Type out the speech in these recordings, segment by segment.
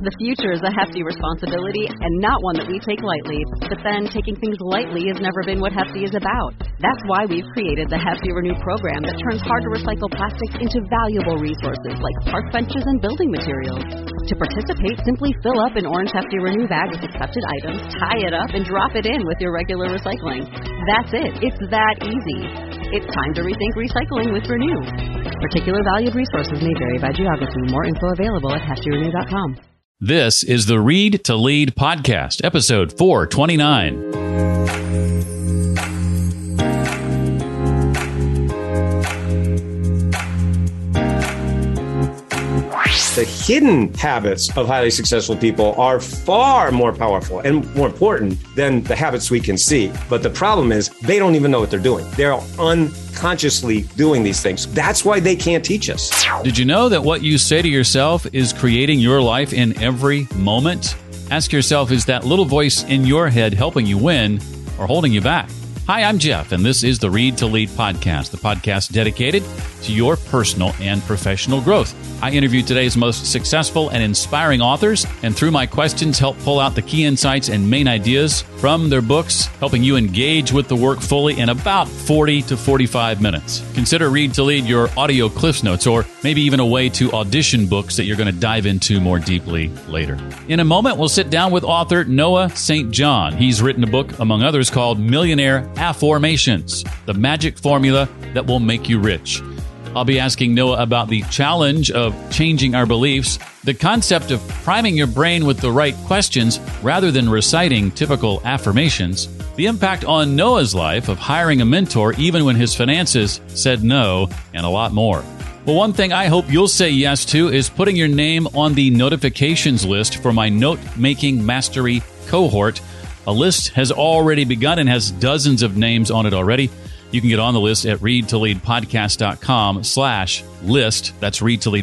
The future is a hefty responsibility and not one that we take lightly. But then taking things lightly has never been what Hefty is about. That's why we've created the Hefty Renew program that turns hard-to-recycle plastics into valuable resources like park benches and building materials. To participate, simply fill up an orange Hefty Renew bag with accepted items, tie it up, and drop it in with your regular recycling. That's it. It's that easy. It's time to rethink recycling with Renew. Particular valued resources may vary by geography. More info available at heftyrenew.com. This is the Read to Lead podcast, episode 429. The hidden habits of highly successful people are far more powerful and more important than the habits we can see. But the problem is they don't even know what they're doing. They're unconsciously doing these things. That's why they can't teach us. Did you know that what you say to yourself is creating your life in every moment? Ask yourself, is that little voice in your head helping you win or holding you back? Hi, I'm Jeff, and this is the Read to Lead podcast, the podcast dedicated to your personal and professional growth. I interview today's most successful and inspiring authors, and through my questions, help pull out the key insights and main ideas from their books, helping you engage with the work fully in about 40 to 45 minutes. Consider Read to Lead your audio Cliffs Notes, or maybe even a way to audition books that you're going to dive into more deeply later. In a moment, we'll sit down with author Noah St. John. He's written a book, among others, called Millionaire Affirmations, the magic formula that will make you rich. I'll be asking Noah about the challenge of changing our beliefs, the concept of priming your brain with the right questions rather than reciting typical affirmations, the impact on Noah's life of hiring a mentor even when his finances said no, and a lot more. Well, one thing I hope you'll say yes to is putting your name on the notifications list for my Note-Making Mastery cohort. A list has already begun and has dozens of names on it already. You can get on the list at readtoleadpodcast.com/list. That's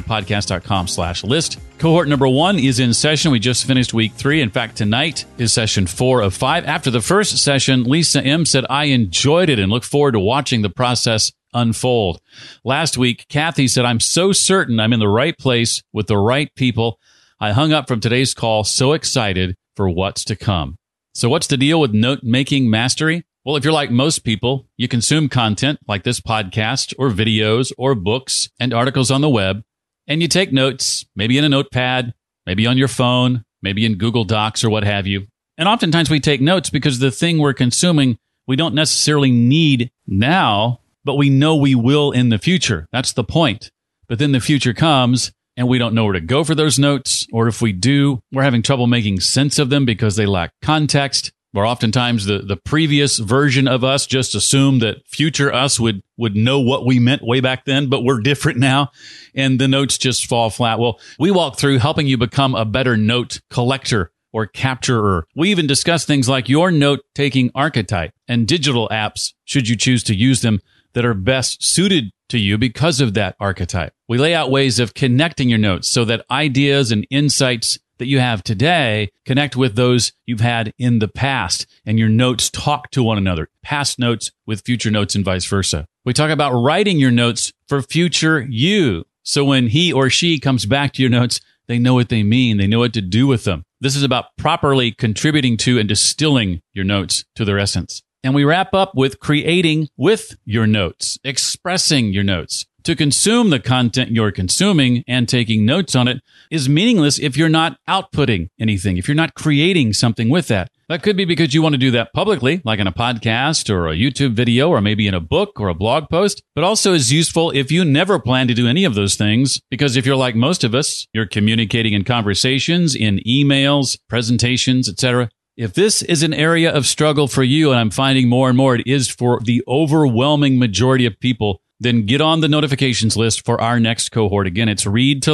readtoleadpodcast.com/list. Cohort number 1 is in session. We just finished week 3. In fact, tonight is session 4 of 5. After the first session, Lisa M. said, I enjoyed it and look forward to watching the process unfold. Last week, Kathy said, I'm so certain I'm in the right place with the right people. I hung up from today's call so excited for what's to come. So what's the deal with note-making mastery? Well, if you're like most people, you consume content like this podcast or videos or books and articles on the web, and you take notes, maybe in a notepad, maybe on your phone, maybe in Google Docs or what have you. And oftentimes we take notes because the thing we're consuming we don't necessarily need now, but we know we will in the future. That's the point. But then the future comes and we don't know where to go for those notes, or if we do, we're having trouble making sense of them because they lack context. Or oftentimes the previous version of us just assumed that future us would know what we meant way back then, but we're different now, and the notes just fall flat. Well, we walk through helping you become a better note collector or capturer. We even discuss things like your note-taking archetype and digital apps, should you choose to use them, that are best suited to you because of that archetype. We lay out ways of connecting your notes so that ideas and insights that you have today connect with those you've had in the past, and your notes talk to one another, past notes with future notes and vice versa. We talk about writing your notes for future you, so when he or she comes back to your notes, they know what they mean, they know what to do with them. This is about properly contributing to and distilling your notes to their essence. And we wrap up with creating with your notes, expressing your notes. To consume the content you're consuming and taking notes on it is meaningless if you're not outputting anything, if you're not creating something with that. That could be because you want to do that publicly, like in a podcast or a YouTube video, or maybe in a book or a blog post, but also is useful if you never plan to do any of those things, because if you're like most of us, you're communicating in conversations, in emails, presentations, etc. If this is an area of struggle for you, and I'm finding more and more it is for the overwhelming majority of people, then get on the notifications list for our next cohort. Again, it's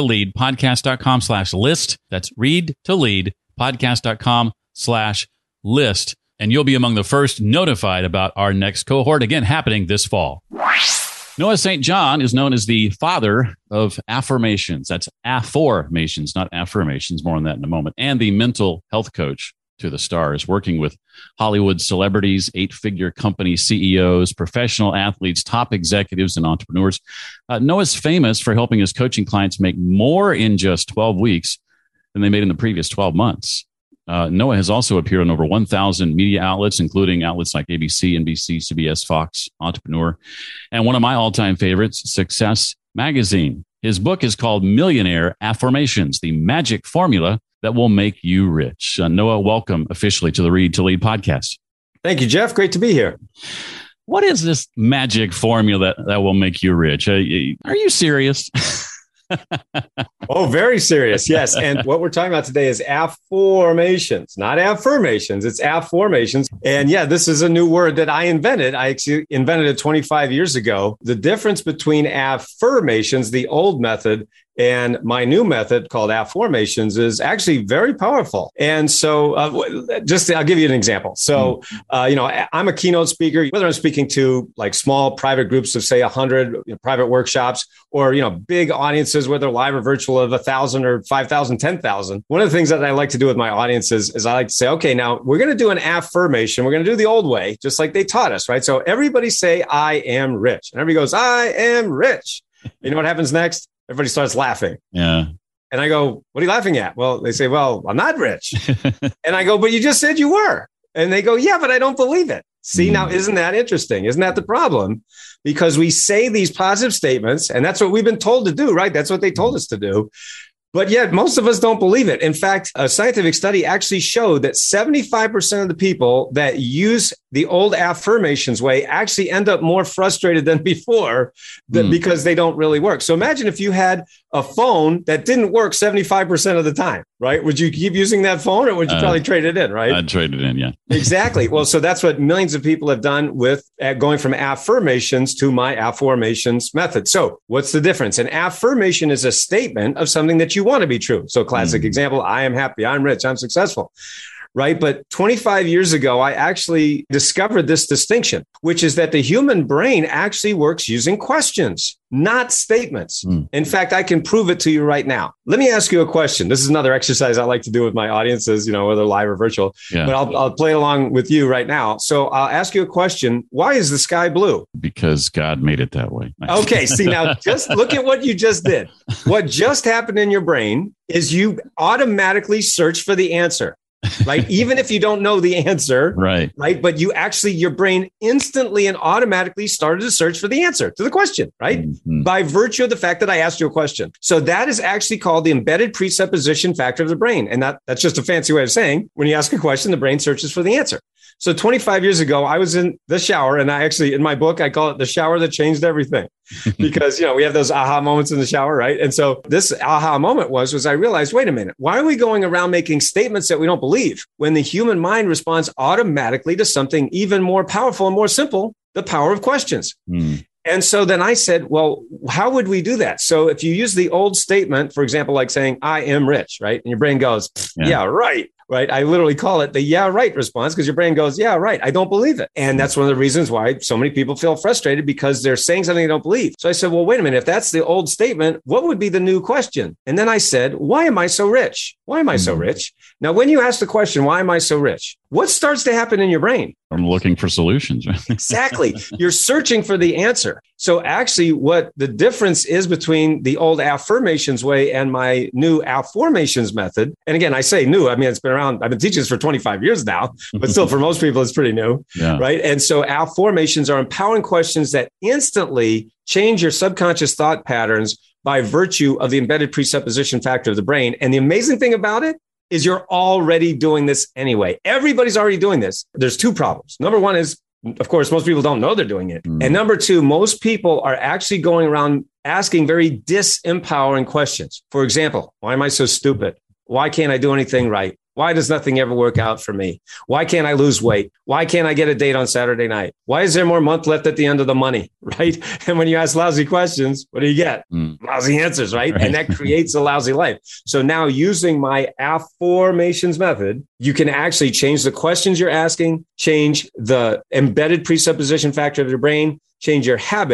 readtoleadpodcast.com/list. That's readtoleadpodcast.com/list. And you'll be among the first notified about our next cohort, again, happening this fall. Noah St. John is known as the father of affirmations. That's afformations, not affirmations. More on that in a moment. And the mental health coach to the stars, working with Hollywood celebrities, 8-figure company CEOs, professional athletes, top executives, and entrepreneurs. Noah's famous for helping his coaching clients make more in just 12 weeks than they made in the previous 12 months. Noah has also appeared on over 1,000 media outlets, including outlets like ABC, NBC, CBS, Fox, Entrepreneur, and one of my all-time favorites, Success Magazine. His book is called Millionaire Affirmations, the magic formula that will make you rich. Noah, welcome officially to the Read to Lead podcast. Thank you, Jeff. Great to be here. What is this magic formula that will make you rich? Are you serious? Oh, very serious. Yes. And what we're talking about today is affirmations, not affirmations. It's affirmations. And yeah, this is a new word that I invented. I actually invented it 25 years ago. The difference between affirmations, the old method, and my new method called affirmations is actually very powerful. And so I'll give you an example. So, I'm a keynote speaker, whether I'm speaking to like small private groups of say 100 private workshops or, big audiences, whether live or virtual of 1,000 or 5,000, 10,000. One of the things that I like to do with my audiences is I like to say, okay, now we're going to do an affirmation. We're going to do the old way, just like they taught us, right? So everybody say, I am rich. And everybody goes, I am rich. You know what happens next? Everybody starts laughing. Yeah. And I go, what are you laughing at? Well, they say, well, I'm not rich. And I go, but you just said you were. And they go, yeah, but I don't believe it. See, now, isn't that interesting? Isn't that the problem? Because we say these positive statements, and that's what we've been told to do, right? That's what they told us to do. But yet most of us don't believe it. In fact, a scientific study actually showed that 75% of the people that use the old affirmations way actually end up more frustrated than before because they don't really work. So imagine if you had a phone that didn't work 75% of the time, right? Would you keep using that phone or would you probably trade it in, right? I'd trade it in, yeah. Exactly. Well, so that's what millions of people have done with going from affirmations to my affirmations method. So what's the difference? An affirmation is a statement of something that you want to be true. So classic example, I am happy, I'm rich, I'm successful. Right. But 25 years ago, I actually discovered this distinction, which is that the human brain actually works using questions, not statements. In fact, I can prove it to you right now. Let me ask you a question. This is another exercise I like to do with my audiences, whether live or virtual, but I'll play along with you right now. So I'll ask you a question. Why is the sky blue? Because God made it that way. Okay. See, now just look at what you just did. What just happened in your brain is you automatically search for the answer. Right. Even if you don't know the answer. Right. But you actually, your brain instantly and automatically started to search for the answer to the question. Right. By virtue of the fact that I asked you a question. So that is actually called the embedded presupposition factor of the brain. And that's just a fancy way of saying when you ask a question, the brain searches for the answer. So 25 years ago, I was in the shower, and I actually, in my book, I call it the shower that changed everything because, we have those aha moments in the shower, right? And so this aha moment was I realized, wait a minute, why are we going around making statements that we don't believe when the human mind responds automatically to something even more powerful and more simple, the power of questions? And so then I said, well, how would we do that? So if you use the old statement, for example, like saying, I am rich, right? And your brain goes, yeah, right. Right. I literally call it the yeah, right response because your brain goes, yeah, right. I don't believe it. And that's one of the reasons why so many people feel frustrated because they're saying something they don't believe. So I said, well, wait a minute. If that's the old statement, what would be the new question? And then I said, why am I so rich? Why am I so rich? Now, when you ask the question, why am I so rich? What starts to happen in your brain? I'm looking for solutions. Exactly. You're searching for the answer. So actually what the difference is between the old affirmations way and my new affirmations method. And again, I say new, I mean, it's been around. I've been teaching this for 25 years now, but still for most people, it's pretty new. Right. And so affirmations are empowering questions that instantly change your subconscious thought patterns by virtue of the embedded presupposition factor of the brain. And the amazing thing about it is you're already doing this anyway. Everybody's already doing this. There's two problems. Number one is, of course, most people don't know they're doing it. And number two, most people are actually going around asking very disempowering questions. For example, why am I so stupid? Why can't I do anything right? Why does nothing ever work out for me? Why can't I lose weight? Why can't I get a date on Saturday night? Why is there more month left at the end of the money? Right. And when you ask lousy questions, what do you get? Lousy answers. Right. And that creates a lousy life. So now using my affirmations method, you can actually change the questions you're asking, change the embedded presupposition factor of your brain, change your habits,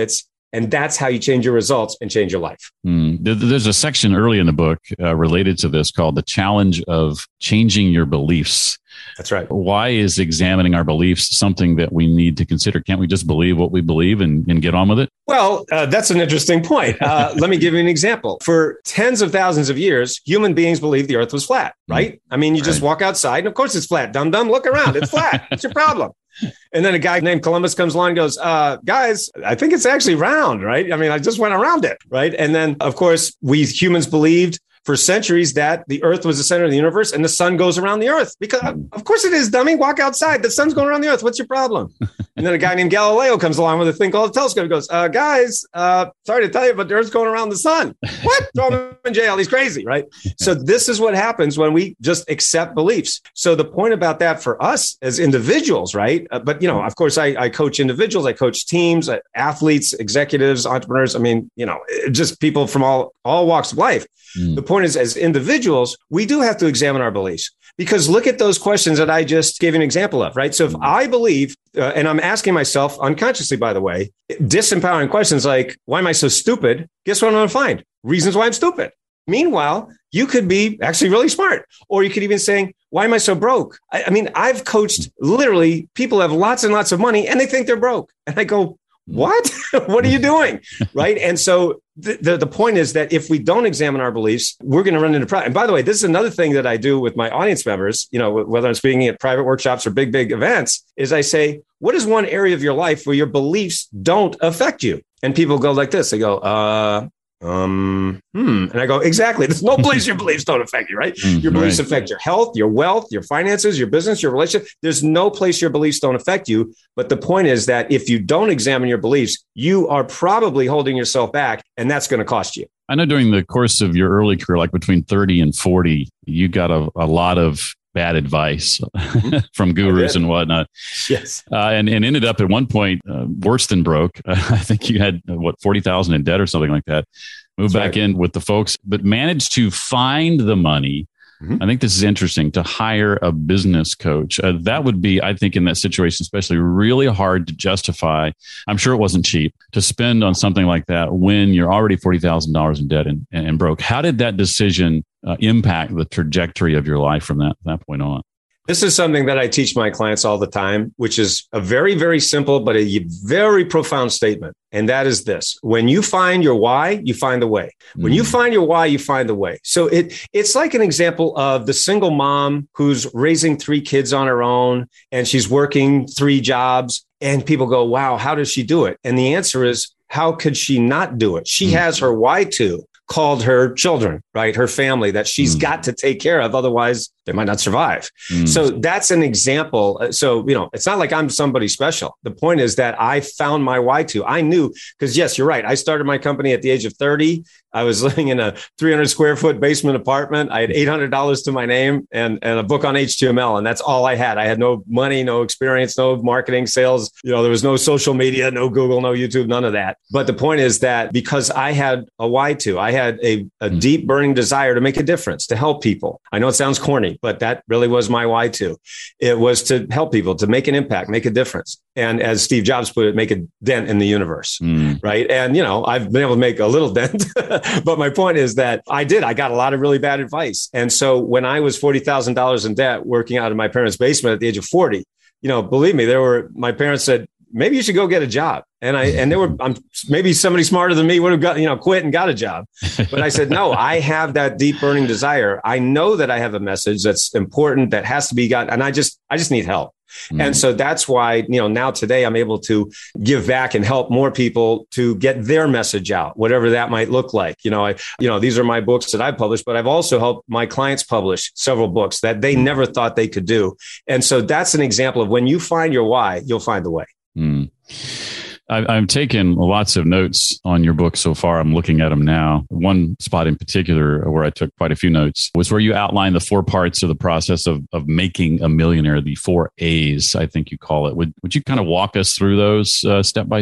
And that's how you change your results and change your life. There's a section early in the book related to this called The Challenge of Changing Your Beliefs. That's right. Why is examining our beliefs something that we need to consider? Can't we just believe what we believe and get on with it? Well, that's an interesting point. Let me give you an example. For tens of thousands of years, human beings believed the earth was flat, right? I mean, you just walk outside and of course it's flat. Dum dum, look around. It's flat. What's your problem? And then a guy named Columbus comes along and goes, guys, I think it's actually round, right? I mean, I just went around it, right? And then, of course, we humans believed for centuries that the earth was the center of the universe and the sun goes around the earth. Because, of course it is, dummy. Walk outside. The sun's going around the earth. What's your problem? And then a guy named Galileo comes along with a thing called a telescope. He goes, guys, sorry to tell you, but the earth's going around the sun. What? Throw him in jail. He's crazy, right? So this is what happens when we just accept beliefs. So the point about that for us as individuals, right? But, you know, of course, I coach individuals. I coach teams, athletes, executives, entrepreneurs. I mean, you know, just people from all walks of life. The point is, as individuals, we do have to examine our beliefs because look at those questions that I just gave an example of, right? So if I believe, and I'm asking myself unconsciously, by the way, disempowering questions like, why am I so stupid? Guess what I'm going to find? Reasons why I'm stupid. Meanwhile, you could be actually really smart, or you could even saying, why am I so broke? I mean, I've coached literally people have lots and lots of money and they think they're broke. And I go, what? What are you doing? Right. And so the point is that if we don't examine our beliefs, we're going to run into problems. And by the way, this is another thing that I do with my audience members, you know, whether I'm speaking at private workshops or big events, is I say, what is one area of your life where your beliefs don't affect you? And people go like this. They go, and I go, exactly. There's no place your beliefs don't affect you, right? Your beliefs affect your health, your wealth, your finances, your business, your relationship. There's no place your beliefs don't affect you. But the point is that if you don't examine your beliefs, you are probably holding yourself back, and that's going to cost you. I know during the course of your early career, like between 30 and 40, you got a lot of bad advice from gurus and whatnot. Yes. And ended up at one point worse than broke. I think you had, 40,000 in debt or something like that. Moved back in with the folks, but managed to find the money. I think this is interesting, to hire a business coach. That would be, I think, in that situation, especially really hard to justify. I'm sure it wasn't cheap to spend on something like that when you're already $40,000 in debt and broke. How did that decision impact the trajectory of your life from that point on? This is something that I teach my clients all the time, which is a very, very simple, but a very profound statement. And that is this: when you find your why, you find the way. When you find your why, you find the way. So it's like an example of the single mom who's raising 3 kids on her own and she's working 3 jobs. And people go, wow, how does she do it? And the answer is, how could she not do it? She has her why to, called her children, right? Her family that she's got to take care of. Otherwise, they might not survive. So that's an example. So, you know, it's not like I'm somebody special. The point is that I found my why to. I knew, because yes, you're right. I started my company at the age of 30. I was living in a 300 square foot basement apartment. I had $800 to my name and a book on HTML. And that's all I had. I had no money, no experience, no marketing, sales. You know, there was no social media, no Google, no YouTube, none of that. But the point is that because I had a why to, I had a deep burning desire to make a difference, to help people. I know it sounds corny, but that really was my why to. It was to help people, to make an impact, make a difference. And as Steve Jobs put it, make a dent in the universe, right? And, you know, I've been able to make a little dent, but my point is that I got a lot of really bad advice. And so when I was $40,000 in debt working out of my parents' basement at the age of 40, you know, believe me, my parents said, maybe you should go get a job. And maybe somebody smarter than me would have got, quit and got a job. But I said, no, I have that deep burning desire. I know that I have a message that's important that has to be gotten. And I just need help. And so that's why, now today I'm able to give back and help more people to get their message out, whatever that might look like. These are my books that I've published, but I've also helped my clients publish several books that they never thought they could do. And so that's an example of when you find your why, you'll find the way. I've taken lots of notes on your book so far. I'm looking at them now. One spot in particular where I took quite a few notes was where you outlined the 4 parts of the process of making a millionaire, the 4 A's, I think you call it. Would you kind of walk us through those step by step?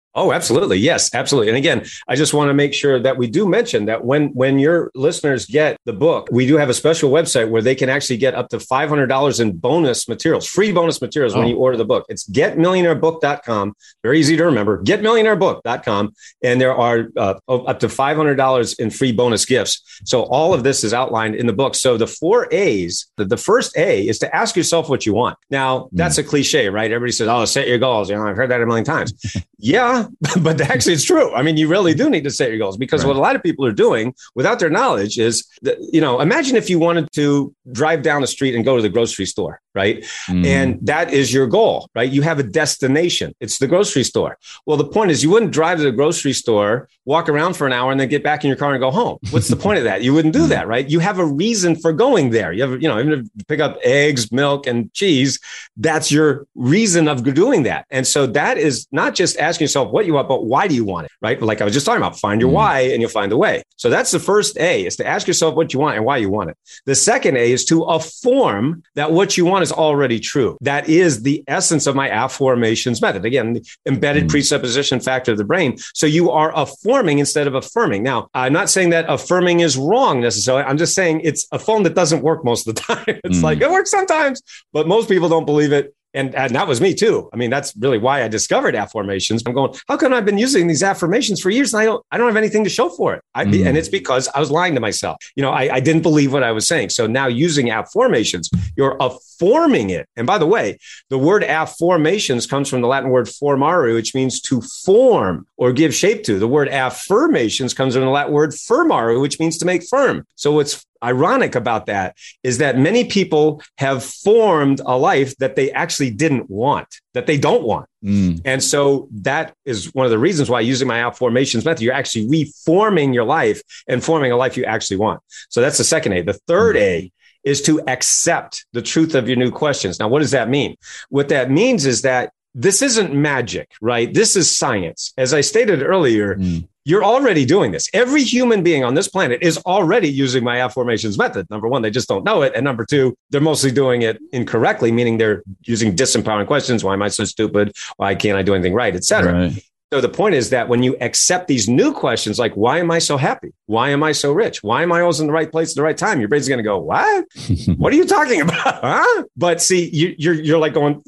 Oh, absolutely. Yes, absolutely. And again, I just want to make sure that we do mention that when your listeners get the book, we do have a special website where they can actually get up to $500 in bonus materials, free bonus materials when you order the book. It's getmillionairebook.com. Very easy to remember, getmillionairebook.com. And there are up to $500 in free bonus gifts. So all of this is outlined in the book. So the 4 A's, the first A is to ask yourself what you want. Now, that's a cliche, right? Everybody says, oh, set your goals. I've heard that a million times. Yeah. But actually, it's true. I mean, you really do need to set your goals because what a lot of people are doing without their knowledge is, imagine if you wanted to drive down the street and go to the grocery store, right? And that is your goal, right? You have a destination. It's the grocery store. Well, the point is you wouldn't drive to the grocery store, walk around for an hour and then get back in your car and go home. What's the point of that? You wouldn't do that, right? You have a reason for going there. You have, even if you pick up eggs, milk, and cheese, that's your reason of doing that. And so that is not just asking yourself what you want, but why do you want it, right? Like I was just talking about, find your why and you'll find the way. So that's the first A, is to ask yourself what you want and why you want it. The second A is to affirm that what you want is already true. That is the essence of my affirmations method. Again, the embedded presupposition factor of the brain. So you are affirming instead of affirming. Now, I'm not saying that affirming is wrong necessarily. I'm just saying it's a phone that doesn't work most of the time. It's like it works sometimes, but most people don't believe it. And that was me too. I mean, that's really why I discovered affirmations. I'm going, how come I've been using these affirmations for years and I don't have anything to show for it? And it's because I was lying to myself. I didn't believe what I was saying. So now using affirmations, you're affirming it. And by the way, the word affirmations comes from the Latin word formare, which means to form or give shape to. The word affirmations comes from the Latin word firmare, which means to make firm. So what's ironic about that is that many people have formed a life that they actually didn't want, that they don't want. And so that is one of the reasons why using my affirmations method, you're actually reforming your life and forming a life you actually want. So that's the second A. The third A is to accept the truth of your new questions. Now, what does that mean? What that means is that this isn't magic, right? This is science. As I stated earlier, you're already doing this. Every human being on this planet is already using my affirmations method. Number one, they just don't know it. And number two, they're mostly doing it incorrectly, meaning they're using disempowering questions. Why am I so stupid? Why can't I do anything right? Et cetera. Right. So the point is that when you accept these new questions, like, why am I so happy? Why am I so rich? Why am I always in the right place at the right time? Your brain's going to go, what? What are you talking about? Huh? But see, you're like going,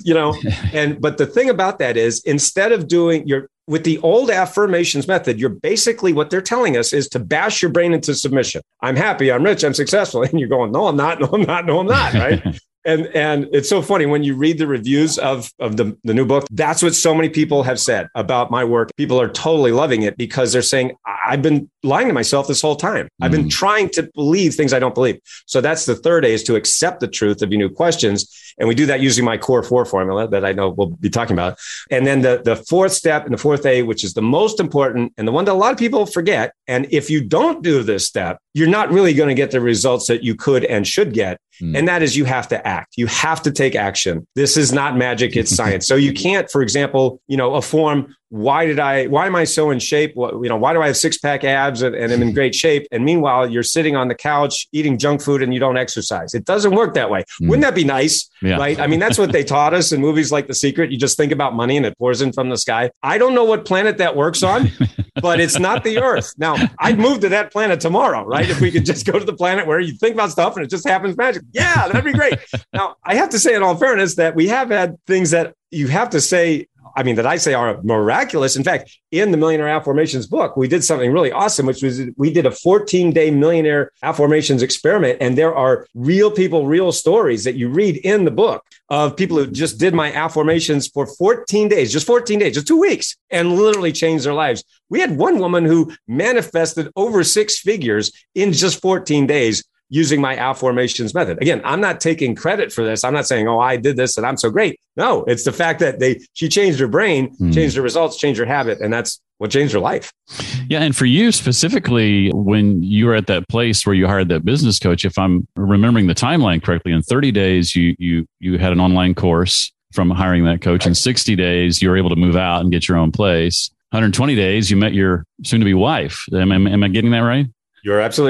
but the thing about that is instead of doing with the old affirmations method, you're basically what they're telling us is to bash your brain into submission. I'm happy, I'm rich, I'm successful. And you're going, no, I'm not, no, I'm not, no, I'm not, right? And it's so funny when you read the reviews of the new book, that's what so many people have said about my work. People are totally loving it because they're saying, I've been lying to myself this whole time. I've been trying to believe things I don't believe. So that's the third A, is to accept the truth of your new questions. And we do that using my Core 4 formula that I know we'll be talking about. And then the fourth step and the fourth A, which is the most important and the one that a lot of people forget. And if you don't do this step, you're not really going to get the results that you could and should get. And that is, you have to act. You have to take action. This is not magic. It's science. So you can't, for example, affirm, why am I so in shape? Why do I have 6-pack abs and am in great shape? And meanwhile, you're sitting on the couch eating junk food and you don't exercise. It doesn't work that way. Wouldn't that be nice? Yeah. Right? I mean, that's what they taught us in movies like The Secret. You just think about money and it pours in from the sky. I don't know what planet that works on, but it's not the Earth. Now, I'd move to that planet tomorrow, right? If we could just go to the planet where you think about stuff and it just happens magically. Yeah, that'd be great. Now, I have to say in all fairness that we have had things that you have to say, that I say are miraculous. In fact, in the Millionaire Affirmations book, we did something really awesome, which was we did a 14-day millionaire affirmations experiment. And there are real people, real stories that you read in the book of people who just did my affirmations for 14 days, just 14 days, just 2 weeks, and literally changed their lives. We had one woman who manifested over 6 figures in just 14 days using my affirmations method. Again, I'm not taking credit for this. I'm not saying, I did this and I'm so great. No, it's the fact that she changed her brain, changed her results, changed her habit. And that's what changed her life. Yeah. And for you specifically, when you were at that place where you hired that business coach, if I'm remembering the timeline correctly, in 30 days, you had an online course from hiring that coach. In 60 days, you were able to move out and get your own place. 120 days, you met your soon-to-be wife. Am I getting that right? You're absolutely right.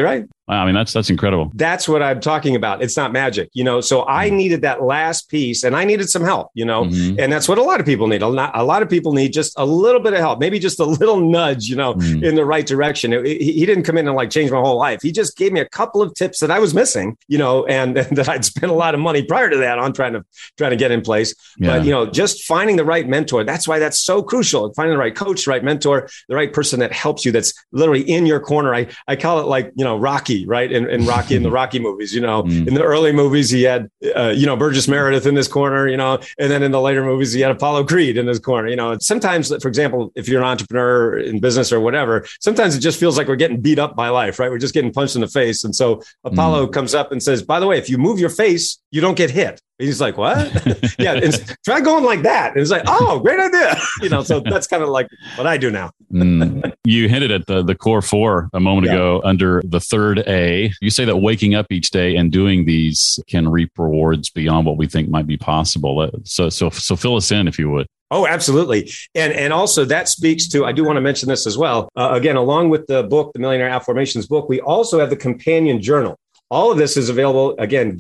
Wow, I mean, that's incredible. That's what I'm talking about. It's not magic, so I needed that last piece and I needed some help, and that's what a lot of people need. A lot of people need just a little bit of help, maybe just a little nudge, in the right direction. He didn't come in and like change my whole life. He just gave me a couple of tips that I was missing, and that I'd spent a lot of money prior to that on trying to get in place. Yeah. But, just finding the right mentor, that's why that's so crucial. Finding the right coach, the right mentor, the right person that helps you, that's literally in your corner. I call it like, Rocky. Right. In Rocky, in the Rocky movies, in the early movies, he had, Burgess Meredith in this corner, and then in the later movies, he had Apollo Creed in his corner, sometimes, for example, if you're an entrepreneur in business or whatever, sometimes it just feels like we're getting beat up by life, right? We're just getting punched in the face. And so Apollo comes up and says, by the way, if you move your face, you don't get hit. He's like, what? Yeah. Try going like that. And it's like, oh, great idea. So that's kind of like what I do now. You hinted at the core four a moment ago under the third A. You say that waking up each day and doing these can reap rewards beyond what we think might be possible. So fill us in, if you would. Oh, absolutely. And also that speaks to, I do want to mention this as well. Again, along with the book, the Millionaire Affirmations book, we also have the companion journal. All of this is available, again,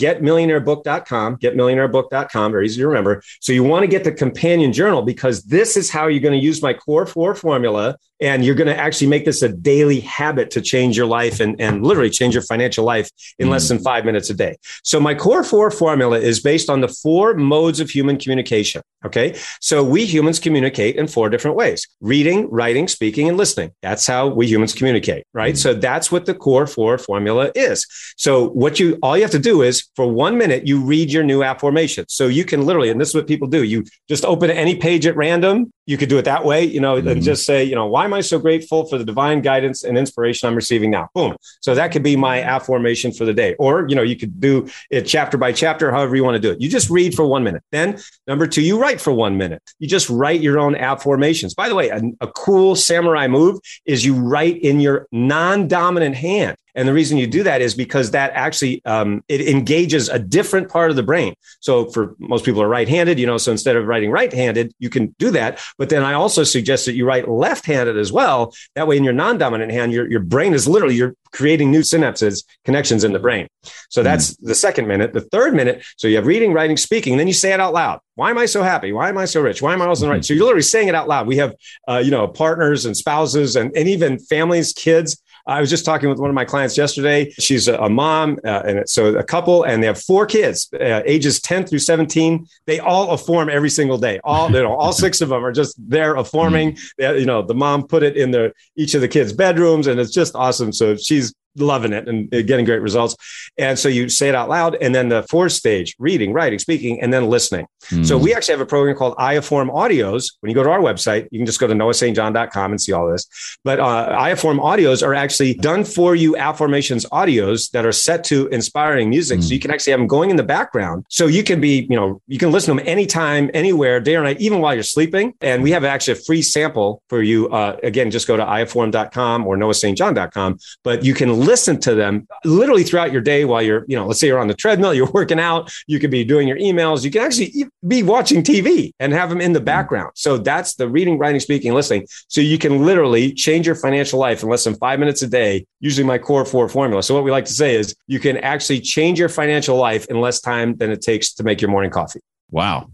getmillionairebook.com, very easy to remember. So you want to get the companion journal because this is how you're going to use my core four formula. And you're going to actually make this a daily habit to change your life and literally change your financial life in less than 5 minutes a day. So my core four formula is based on the 4 modes of human communication. Okay. So we humans communicate in 4 different ways: reading, writing, speaking, and listening. That's how we humans communicate, right? So that's what the core four formula is. So all you have to do is for 1 minute, you read your new affirmation. So you can literally, and this is what people do. You just open any page at random. You could do it that way, and just say, why am I so grateful for the divine guidance and inspiration I'm receiving now? Boom. So that could be my affirmation for the day. Or, you could do it chapter by chapter, however you want to do it. You just read for 1 minute. Then number 2, you write for 1 minute. You just write your own affirmations. By the way, a cool samurai move is you write in your non-dominant hand. And the reason you do that is because that actually, it engages a different part of the brain. So for most people are right-handed, so instead of writing right-handed, you can do that. But then I also suggest that you write left-handed as well. That way in your non-dominant hand, your brain is literally, you're creating new synapses, connections in the brain. So that's the second minute. The third minute, so you have reading, writing, speaking, then you say it out loud. Why am I so happy? Why am I so rich? Why am I also right? So you're literally saying it out loud. We have, partners and spouses and even families, kids. I was just talking with one of my clients yesterday. She's a mom, and so a couple, and they have 4 kids, ages 10 through 17. They all affirm every single day. All 6 of them are just there affirming. The mom put it in each of the kids' bedrooms, and it's just awesome. So she's loving it and getting great results. And so you say it out loud. And then the 4th stage, reading, writing, speaking, and then listening. So we actually have a program called iAffirm Audios. When you go to our website, you can just go to noahstjohn.com and see all this. But iAffirm Audios are actually done for you affirmations audios that are set to inspiring music. So you can actually have them going in the background. So you can be, you can listen to them anytime, anywhere, day or night, even while you're sleeping. And we have actually a free sample for you. Again, just go to iAffirm.com or noahstjohn.com. But you can listen to them literally throughout your day while you're, let's say you're on the treadmill, you're working out, you could be doing your emails, you can actually be watching TV and have them in the background. So that's the reading, writing, speaking, listening. So you can literally change your financial life in less than 5 minutes a day using my core four formula. So what we like to say is you can actually change your financial life in less time than it takes to make your morning coffee. Wow.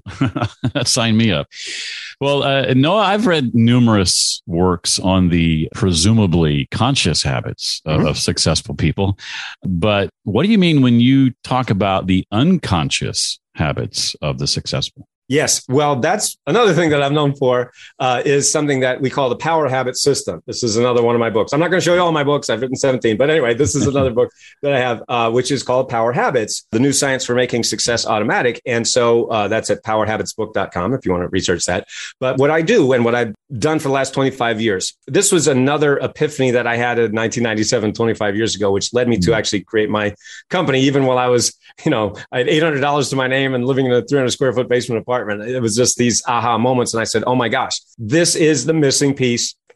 Sign me up. Well, Noah, I've read numerous works on the presumably conscious habits of successful people. But what do you mean when you talk about the unconscious habits of the successful? Yes. Well, that's another thing that I'm known for is something that we call the Power Habit System. This is another one of my books. I'm not going to show you all my books. I've written 17. But anyway, this is another book that I have, which is called Power Habits, the new science for making success automatic. And so that's at powerhabitsbook.com if you want to research that. But what I do and what I've done for the last 25 years, this was another epiphany that I had in 1997, 25 years ago, which led me to actually create my company, even while I was, I had $800 to my name and living in a 300 square foot basement apartment. It was just these aha moments. And I said, oh my gosh, this is the missing piece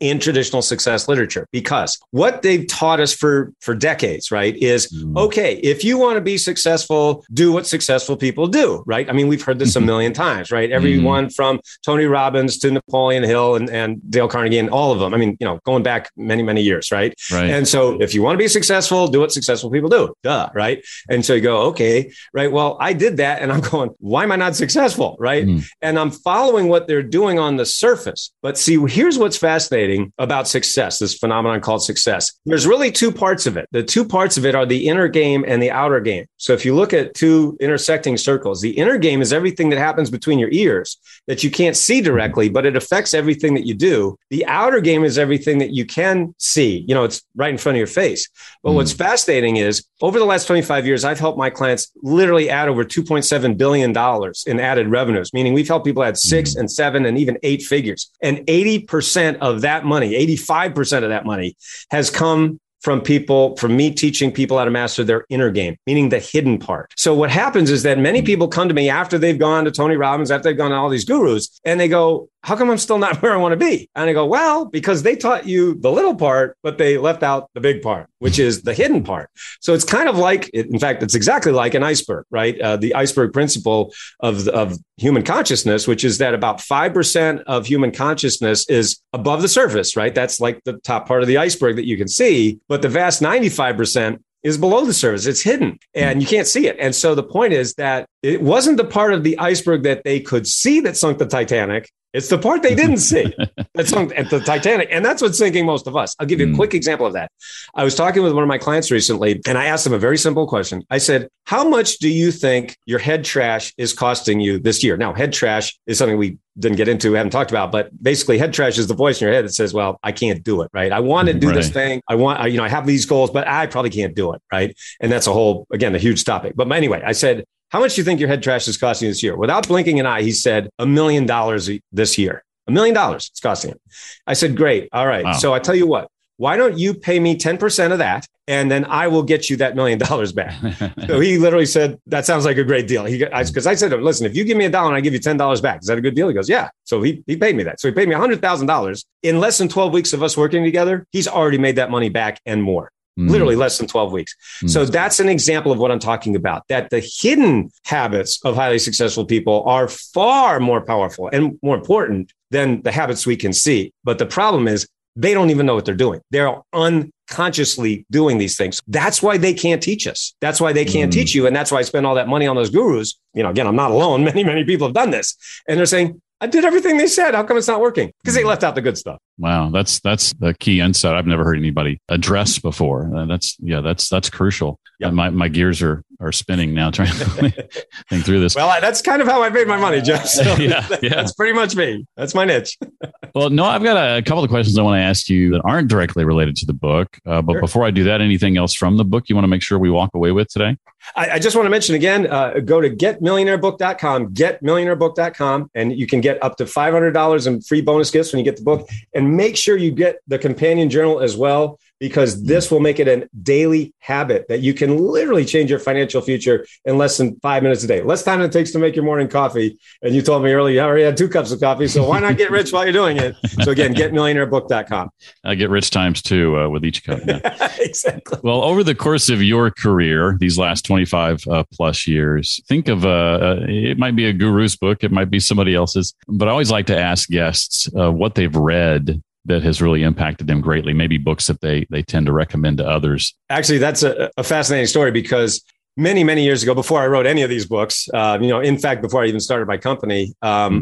in traditional success literature, because what they've taught us for decades, right, is, okay, if you want to be successful, do what successful people do, right? I mean, we've heard this a million times, right? Everyone from Tony Robbins to Napoleon Hill and Dale Carnegie and all of them. I mean, going back many, many years, right? And so if you want to be successful, do what successful people do, right? And so you go, okay, right, well, I did that and I'm going, why am I not successful, right? And I'm following what they're doing on the surface. But see, here's what's fascinating about success, this phenomenon called success. There's really two parts of it. The two parts of it are the inner game and the outer game. So if you look at two intersecting circles, the inner game is everything that happens between your ears that you can't see directly, but it affects everything that you do. The outer game is everything that you can see. It's right in front of your face. But what's fascinating is over the last 25 years, I've helped my clients literally add over $2.7 billion in added revenues, meaning we've helped people add 6 and 7 and even 8 figures. And 80% of that money, 85% of that money has come from me teaching people how to master their inner game, meaning the hidden part. So what happens is that many people come to me after they've gone to Tony Robbins, after they've gone to all these gurus, and they go, how come I'm still not where I want to be? And I go, well, because they taught you the little part, but they left out the big part, which is the hidden part. So it's kind of like, in fact, it's exactly like an iceberg, right? The iceberg principle of human consciousness, which is that about 5% of human consciousness is above the surface, right? That's like the top part of the iceberg that you can see, but the vast 95% is below the surface. It's hidden and you can't see it. And so the point is that it wasn't the part of the iceberg that they could see that sunk the Titanic. It's the part they didn't see that sunk at the Titanic. And that's what's sinking most of us. I'll give you a quick example of that. I was talking with one of my clients recently, and I asked them a very simple question. I said, how much do you think your head trash is costing you this year? Now, head trash is something we didn't get into, haven't talked about, but basically head trash is the voice in your head that says, well, I can't do it, right? I want to do this thing. I have these goals, but I probably can't do it, right? And that's a huge topic. But anyway, I said, how much do you think your head trash is costing you this year? Without blinking an eye, he said $1 million this year. $1 million it's costing him. I said, great. All right. Wow. So I tell you what, why don't you pay me 10% of that? And then I will get you that $1 million back. So he literally said, that sounds like a great deal. Because I said to him, listen, if you give me $1 and I give you $10 back, is that a good deal? He goes, yeah. So he paid me that. So he paid me $100,000 in less than 12 weeks of us working together. He's already made that money back and more. Literally less than 12 weeks. So that's an example of what I'm talking about, that the hidden habits of highly successful people are far more powerful and more important than the habits we can see. But the problem is they don't even know what they're doing. They're unconsciously doing these things. That's why they can't teach us. That's why they can't teach you. And that's why I spend all that money on those gurus. Again, I'm not alone. Many, many people have done this. And they're saying, I did everything they said. How come it's not working? Because they left out the good stuff. Wow, that's the key insight I've never heard anybody address before. That's crucial. Yep. My gears are spinning now trying to think through this. Well, that's kind of how I made my money, Jeff. So that's pretty much me. That's my niche. Well, no, I've got a couple of questions I want to ask you that aren't directly related to the book. But before I do that, anything else from the book you want to make sure we walk away with today? I just want to mention again, go to getmillionairebook.com, getmillionairebook.com, and you can get up to $500 in free bonus gifts when you get the book. And make sure you get the companion journal as well, because this will make it a daily habit that you can literally change your financial future in less than 5 minutes a day. Less time than it takes to make your morning coffee. And you told me earlier, you already had 2 cups of coffee. So why not get rich while you're doing it? So again, getmillionairebook.com. I get rich times 2 with each cup. Yeah. Exactly. Well, over the course of your career, these last 25 plus years, think of it might be a guru's book. It might be somebody else's. But I always like to ask guests what they've read that has really impacted them greatly, maybe books that they tend to recommend to others. Actually, that's a fascinating story, because many, many years ago, before I wrote any of these books, in fact, before I even started my company,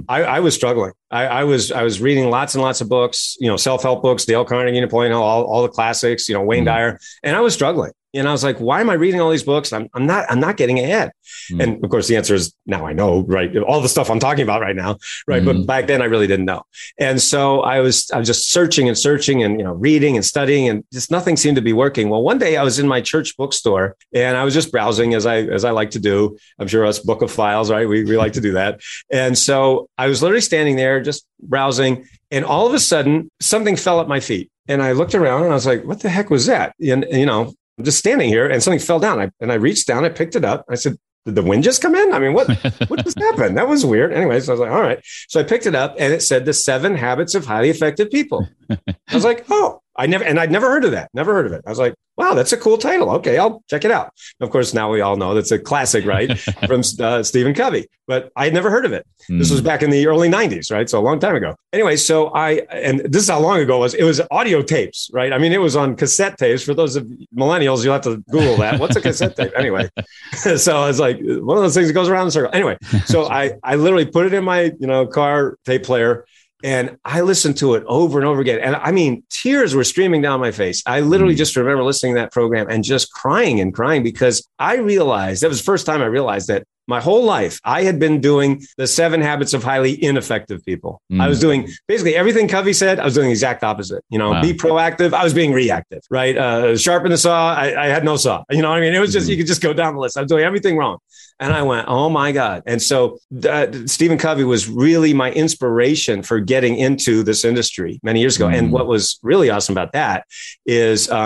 I was struggling. I was reading lots and lots of books, self-help books, Dale Carnegie, Napoleon Hill, all the classics, Wayne Dyer, and I was struggling. And I was like, why am I reading all these books? I'm not getting ahead. And of course, the answer is now I know, right? All the stuff I'm talking about right now, right? But back then I really didn't know. And so I was just searching and reading and studying, and just nothing seemed to be working. Well, one day I was in my church bookstore and I was just browsing as I like to do. I'm sure us book of files, right? We like to do that. And so I was literally standing there just browsing, and all of a sudden something fell at my feet. And I looked around and I was like, what the heck was that? And I'm just standing here and something fell down. I reached down, I picked it up. I said, did the wind just come in? I mean, what just happened? That was weird. Anyway, so I was like, all right. So I picked it up and it said The 7 Habits of Highly Effective People. I was like, oh, I'd never heard of that. Never heard of it. I was like, wow, that's a cool title. Okay, I'll check it out. Of course, now we all know that's a classic, right? From Stephen Covey, but I had never heard of it. This was back in the early 90s, right? So a long time ago. Anyway, so and this is how long ago it was audio tapes, right? I mean, it was on cassette tapes. For those of millennials, you'll have to Google that. What's a cassette tape? Anyway, so I was like, one of those things that goes around in a circle. Anyway, so I literally put it in my, car tape player. And I listened to it over and over again. And I mean, tears were streaming down my face. I literally just remember listening to that program and just crying because I realized, that was the first time I realized that my whole life, I had been doing the 7 habits of highly ineffective people. I was doing basically everything Covey said. I was doing the exact opposite. Wow. Be proactive. I was being reactive, right? Sharpen the saw. I had no saw. You know what I mean? It was just, you could just go down the list. I was doing everything wrong. And I went, oh my God. And so Stephen Covey was really my inspiration for getting into this industry many years ago. And what was really awesome about that is in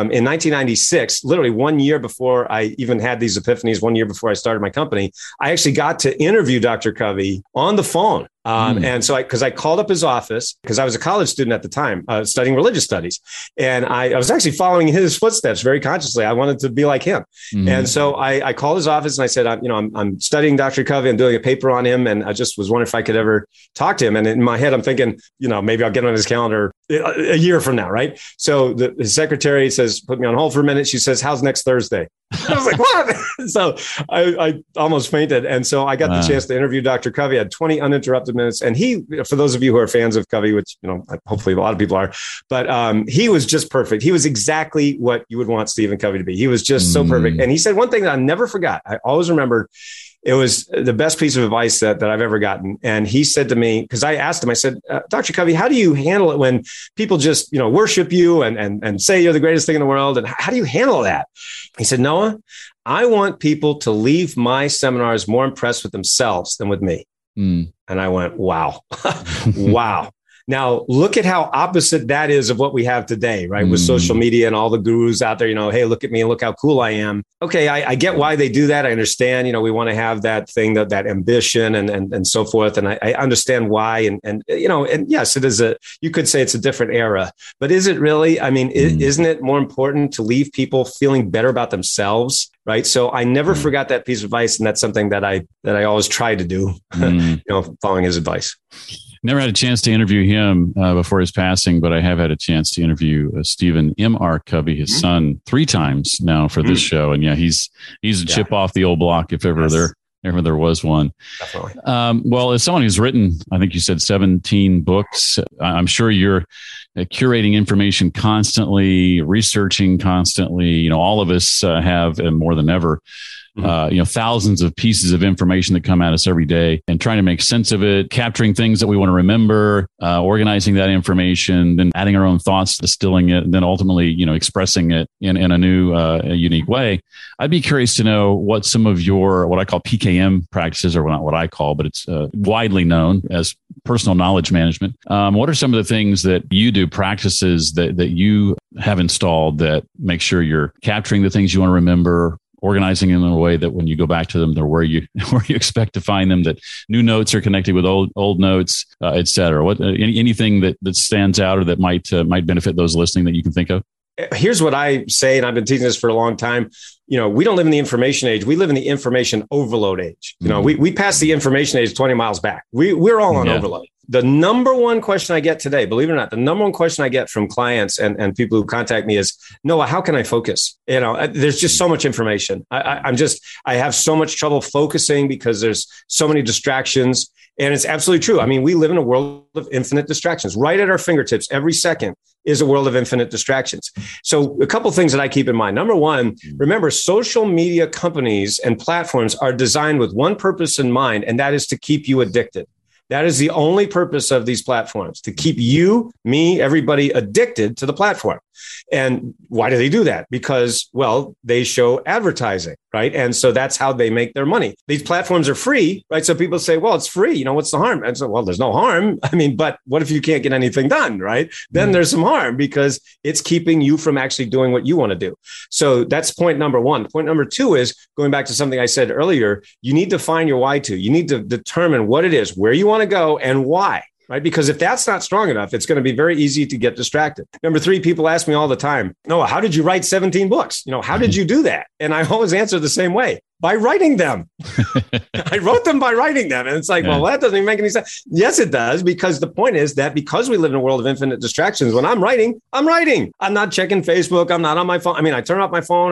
1996, literally 1 year before I even had these epiphanies, 1 year before I started my company, I actually got to interview Dr. Covey on the phone. And so because I called up his office, because I was a college student at the time, studying religious studies. And I was actually following his footsteps very consciously. I wanted to be like him. And so I called his office and I said, I'm studying Dr. Covey. I'm doing a paper on him. And I just was wondering if I could ever talk to him. And in my head, I'm thinking, maybe I'll get on his calendar a year from now. Right. So his secretary says, put me on hold for a minute. She says, how's next Thursday? I was like, what? So I almost fainted. And so I got the chance to interview Dr. Covey. I had 20 uninterrupted minutes. And he, for those of you who are fans of Covey, which, hopefully a lot of people are, but he was just perfect. He was exactly what you would want Stephen Covey to be. He was just so perfect. And he said one thing that I never forgot. I always remembered. It was the best piece of advice that I've ever gotten. And he said to me, because I asked him, I said, Dr. Covey, how do you handle it when people just, worship you and say you're the greatest thing in the world? And how do you handle that? He said, Noah, I want people to leave my seminars more impressed with themselves than with me. And I went, wow, wow. Now, look at how opposite that is of what we have today, right? With social media and all the gurus out there, hey, look at me and look how cool I am. Okay, I get why they do that. I understand, we want to have that thing, that ambition and so forth. And I understand why. And yes, it is you could say it's a different era, but is it really? I mean, isn't it more important to leave people feeling better about themselves? Right. So I never forgot that piece of advice. And that's something that I always try to do, following his advice. Never had a chance to interview him before his passing, but I have had a chance to interview Stephen M.R. Covey, his son, 3 times now for this show. And yeah, he's a chip off the old block if ever there was one. Definitely. Well, as someone who's written, I think you said 17 books, I'm sure you're curating information constantly, researching constantly. All of us have, and more than ever, thousands of pieces of information that come at us every day, and trying to make sense of it, capturing things that we want to remember, organizing that information, then adding our own thoughts, distilling it, and then ultimately, expressing it in a new, unique way. I'd be curious to know what some of your, what I call PKM practices, or not what I call, but it's widely known as personal knowledge management. What are some of the things that you do, practices that you have installed that make sure you're capturing the things you want to remember, organizing them in a way that when you go back to them, they're where you expect to find them, that new notes are connected with old notes, et cetera? What, anything that stands out or that might benefit those listening that you can think of? Here's what I say, and I've been teaching this for a long time. We don't live in the information age. We live in the information overload age. We passed the information age 20 miles back. We're all on overload. The number one question I get today, believe it or not, the number one question I get from clients and people who contact me is, Noah, how can I focus? There's just so much information. I have so much trouble focusing because there's so many distractions. And it's absolutely true. I mean, we live in a world of infinite distractions. Right at our fingertips, every second is a world of infinite distractions. So a couple of things that I keep in mind. Number one, remember, social media companies and platforms are designed with one purpose in mind, and that is to keep you addicted. That is the only purpose of these platforms, to keep you, me, everybody addicted to the platform. And why do they do that? Because, well, they show advertising, right? And so that's how they make their money. These platforms are free, right? So people say, well, it's free. What's the harm? And so, well, there's no harm. But what if you can't get anything done, right? Then there's some harm because it's keeping you from actually doing what you want to do. So that's point number one. Point number two is going back to something I said earlier. You need to find your why to. You need to determine what it is, where you want to go and why. Right? Because if that's not strong enough, it's going to be very easy to get distracted. Number three, people ask me all the time, Noah, how did you write 17 books? How did you do that? And I always answer the same way. By writing them. I wrote them by writing them. And it's like, well, that doesn't even make any sense. Yes, it does. Because the point is that because we live in a world of infinite distractions, when I'm writing. I'm not checking Facebook. I'm not on my phone. I turn off my phone.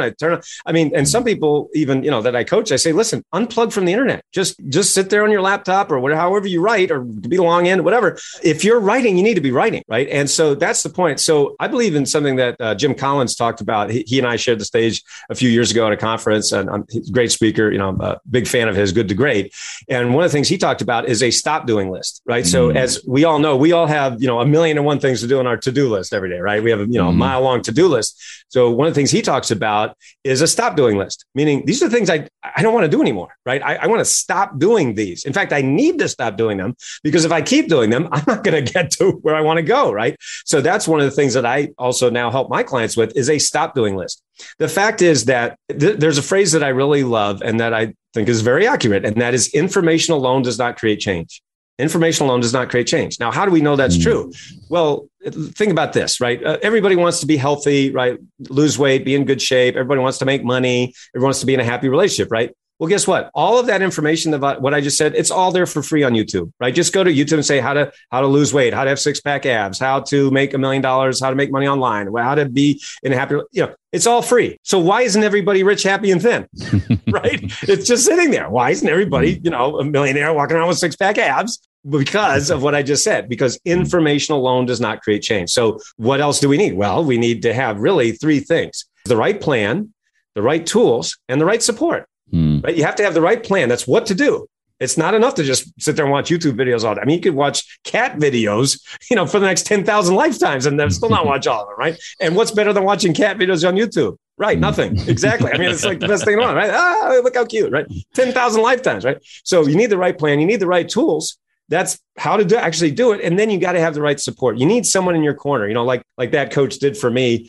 And some people even, that I coach, I say, listen, unplug from the internet. Just sit there on your laptop or whatever, however you write or be long in, whatever. If you're writing, you need to be writing, right? And so that's the point. So I believe in something that Jim Collins talked about. He and I shared the stage a few years ago at a conference, and he's a great speaker, I'm a big fan of his, Good to Great. And one of the things he talked about is a stop doing list, right? So as we all know, we all have, 1,000,001 things to do on our to-do list every day, right? We have, a mile long to-do list. So one of the things he talks about is a stop doing list, meaning these are things I don't want to do anymore, right? I want to stop doing these. In fact, I need to stop doing them because if I keep doing them, I'm not going to get to where I want to go, right? So that's one of the things that I also now help my clients with is a stop doing list. The fact is that there's a phrase that I really love and that I think is very accurate, and that is information alone does not create change. Information alone does not create change. Now, how do we know that's true? Well, think about this, right? Everybody wants to be healthy, right? Lose weight, be in good shape. Everybody wants to make money. Everyone wants to be in a happy relationship, right? Well, guess what? All of that information about what I just said, it's all there for free on YouTube, right? Just go to YouTube and say how to lose weight, how to have 6-pack abs, how to make $1 million, how to make money online, how to be in a happy, it's all free. So why isn't everybody rich, happy, and thin, right? It's just sitting there. Why isn't everybody, a millionaire walking around with 6-pack abs? Because of what I just said, because information alone does not create change. So what else do we need? Well, we need to have really 3 things: the right plan, the right tools, and the right support. Right? You have to have the right plan. That's what to do. It's not enough to just sit there and watch YouTube videos all day. You could watch cat videos, for the next 10,000 lifetimes and then still not watch all of them, right? And what's better than watching cat videos on YouTube? Right? Nothing. Exactly. It's like the best thing on, right? Look how cute, right? 10,000 lifetimes, right? So you need the right plan. You need the right tools. That's how to actually do it. And then you got to have the right support. You need someone in your corner, like that coach did for me,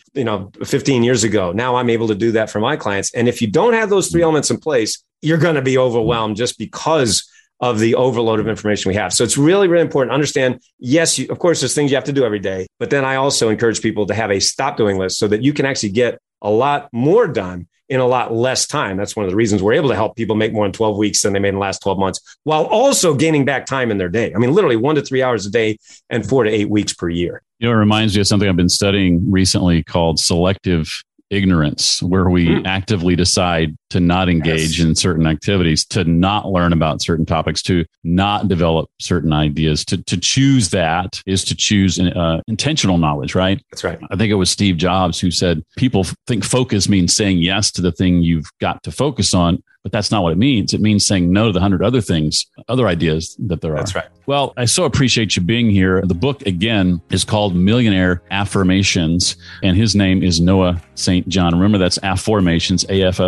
15 years ago. Now I'm able to do that for my clients. And if you don't have those 3 elements in place, you're going to be overwhelmed just because of the overload of information we have. So it's really, really important to understand, yes, of course, there's things you have to do every day. But then I also encourage people to have a stop doing list so that you can actually get a lot more done in a lot less time. That's one of the reasons we're able to help people make more in 12 weeks than they made in the last 12 months, while also gaining back time in their day. Literally 1 to 3 hours a day and 4 to 8 weeks per year. It reminds me of something I've been studying recently called selective ignorance, where we actively decide to not engage in certain activities, to not learn about certain topics, to not develop certain ideas. To choose that is to choose intentional knowledge, right? That's right. I think it was Steve Jobs who said, people think focus means saying yes to the thing you've got to focus on, but that's not what it means. It means saying no to the 100 other things, other ideas that there are. That's right. Well, I so appreciate you being here. The book, again, is called Millionaire Affirmations, and his name is Noah St. John. Remember, that's Afformations,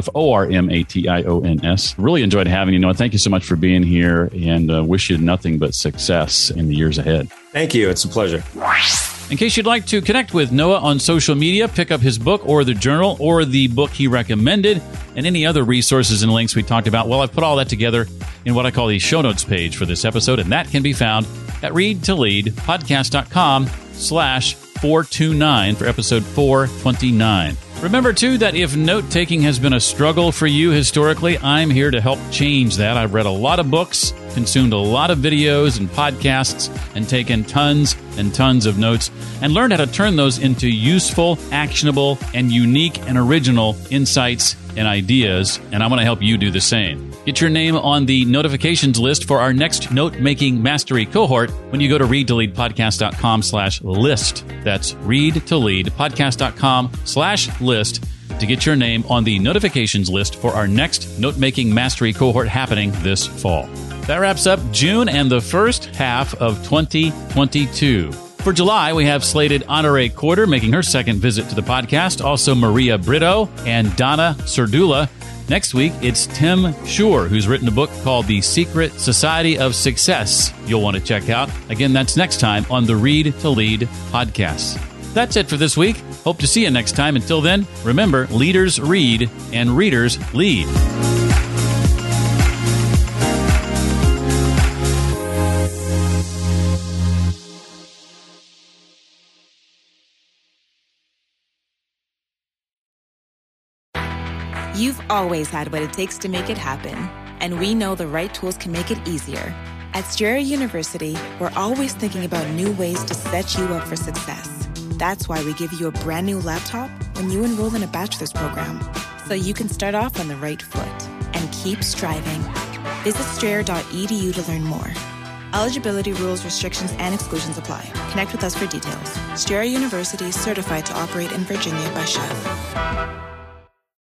AFFORMATIONS. Really enjoyed having you, Noah. Thank you so much for being here, and wish you nothing but success in the years ahead. Thank you. It's a pleasure. In case you'd like to connect with Noah on social media, pick up his book or the journal or the book he recommended and any other resources and links we talked about. Well, I've put all that together in what I call the show notes page for this episode, and that can be found at readtoleadpodcast.com/429 for episode 429. Remember, too, that if note-taking has been a struggle for you historically, I'm here to help change that. I've read a lot of books, consumed a lot of videos and podcasts, and taken tons and tons of notes, and learned how to turn those into useful, actionable, and unique and original insights and ideas, and I want to help you do the same. Get your name on the notifications list for our next note-making mastery cohort when you go to readtoleadpodcast.com/list. That's readtoleadpodcast.com/list to get your name on the notifications list for our next note-making mastery cohort happening this fall. That wraps up June and the first half of 2022. For July, we have slated Honoré Corder making her second visit to the podcast, also Maria Brito and Donna Serdula. Next week, it's Tim Schur, who's written a book called The Secret Society of Success you'll want to check out. Again, that's next time on the Read to Lead podcast. That's it for this week. Hope to see you next time. Until then, remember, leaders read and readers lead. You've always had what it takes to make it happen, and we know the right tools can make it easier. At Strayer University, we're always thinking about new ways to set you up for success. That's why we give you a brand new laptop when you enroll in a bachelor's program, so you can start off on the right foot and keep striving. Visit strayer.edu to learn more. Eligibility rules, restrictions, and exclusions apply. Connect with us for details. Strayer University is certified to operate in Virginia by Chef.